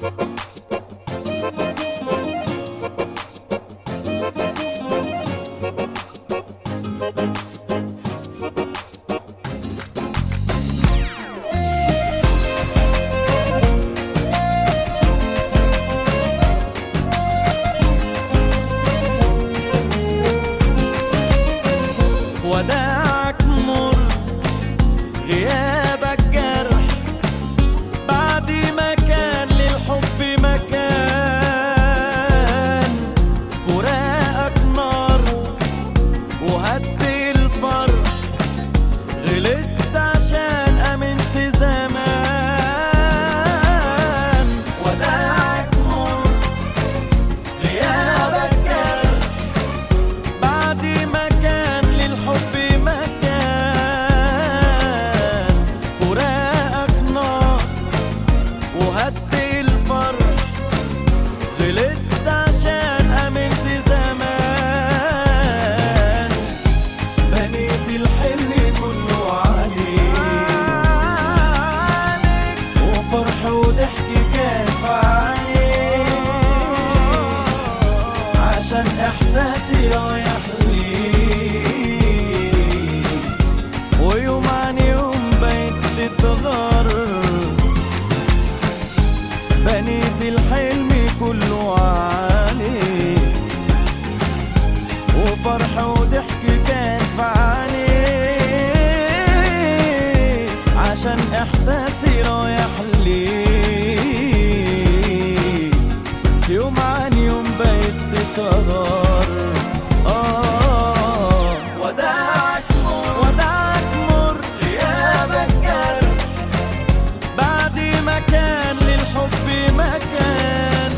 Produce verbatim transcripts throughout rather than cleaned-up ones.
وداعك مر، غيابك جرح، بعد ما كان للحب مكان، فراقك نار وهد الفرح، غلطت عشان امنت زمان. وداعك مر، غيابك جرح، بعد ما كان للحب مكان، فراقك نار وهد الفرح، غلطت عشان امنت زمان. بنيت الحلم كله عليك، وفرح وضحك كان في عينيك، عشان احساسي رايح ليك، ويوم عن يوم بقيت تتغر. بنيت الحلم كله عليك، وفرح وضحك كان في عينيك، عشان احساسي رايح ليك، يوم عن يوم بقيت تتغر. آه وداعك مر، وداعك مر، غيابك جرح، بعد ما كان للحب مكان.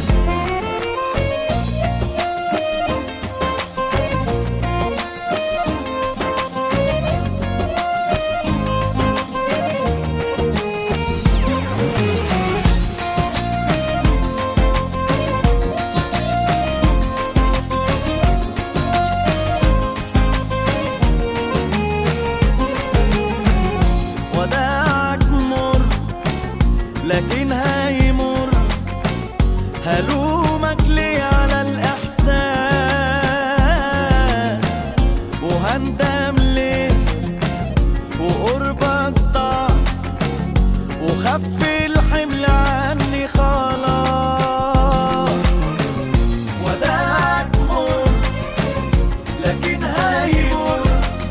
وداعك مر، لكن هيمر، هلومك ليه على الإحساس، وهندم ليه وقربك ضاع، وخف الحمل عني خلاص. وداعك مر، لكن هيمر،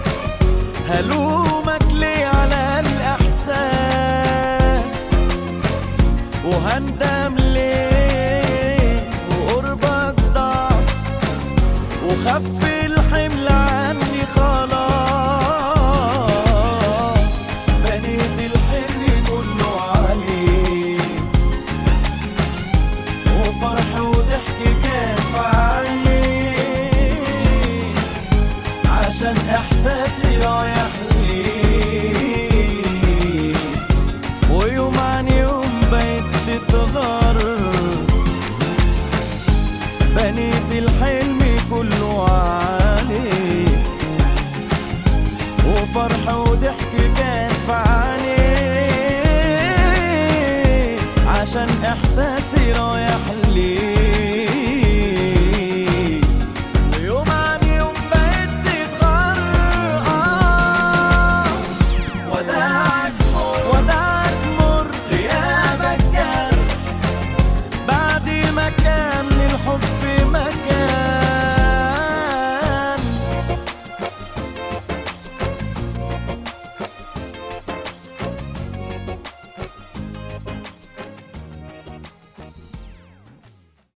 هلومك ليه على الإحساس، وهندم ليه وقربك ضاع، وخف الحمل عني خلاص. بنيت الحلم كله عليك، وفرح وضحك كان في عينيك، عشان احساسي رايح ليك، ويوم عن يوم بقيت تتغر. بنيت الحلم كله عليك، وفرح وضحك كان في عينيك، عشان احساسي رايح ليك،